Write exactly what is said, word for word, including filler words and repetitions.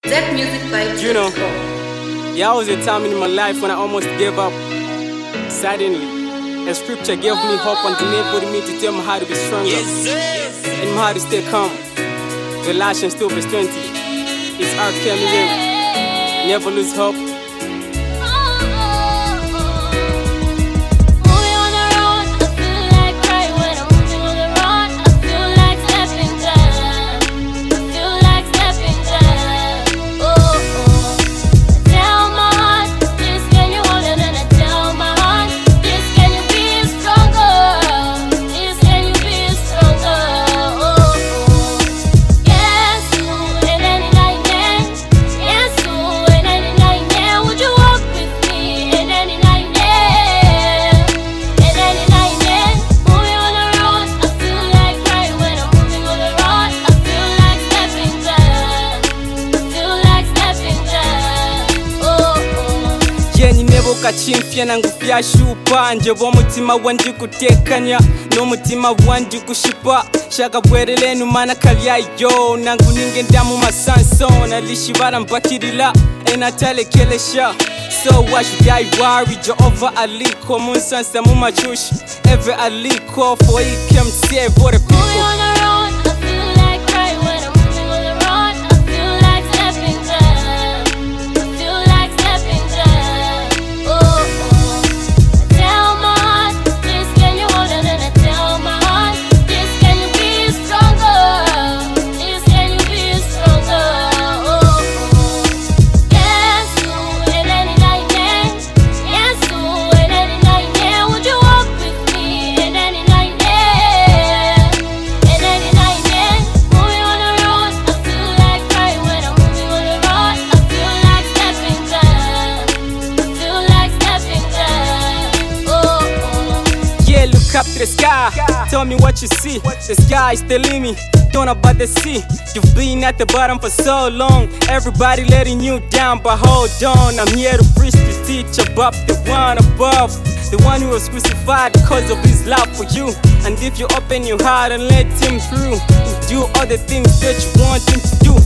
That music vibes. You know, there was a time in my life when I almost gave up. Suddenly, a scripture gave me hope and enabled me to tell me how to be stronger and how to stay calm. Galatians two verse twenty. It's our Cameron. Never lose hope. Kachimfya na ngufya shupa nje bw'omutima wanje kutekanya n'omutima wanje kushipa shaka bwerelenu mana kalyayo nangu ningenda mu masanso nalishibara mbakirila enatalekelesha. So why should I worry? Jehovah aliko munsansa mu machushi ever aliko for he came save for the people. Up to the sky, tell me what you see. The sky is telling me, don't about the sea. You've been at the bottom for so long, everybody letting you down, but hold on. I'm here to preach to teach about the one above, the one who was crucified because of his love for you. And if you open your heart and let him through, do all the things that you want him to do.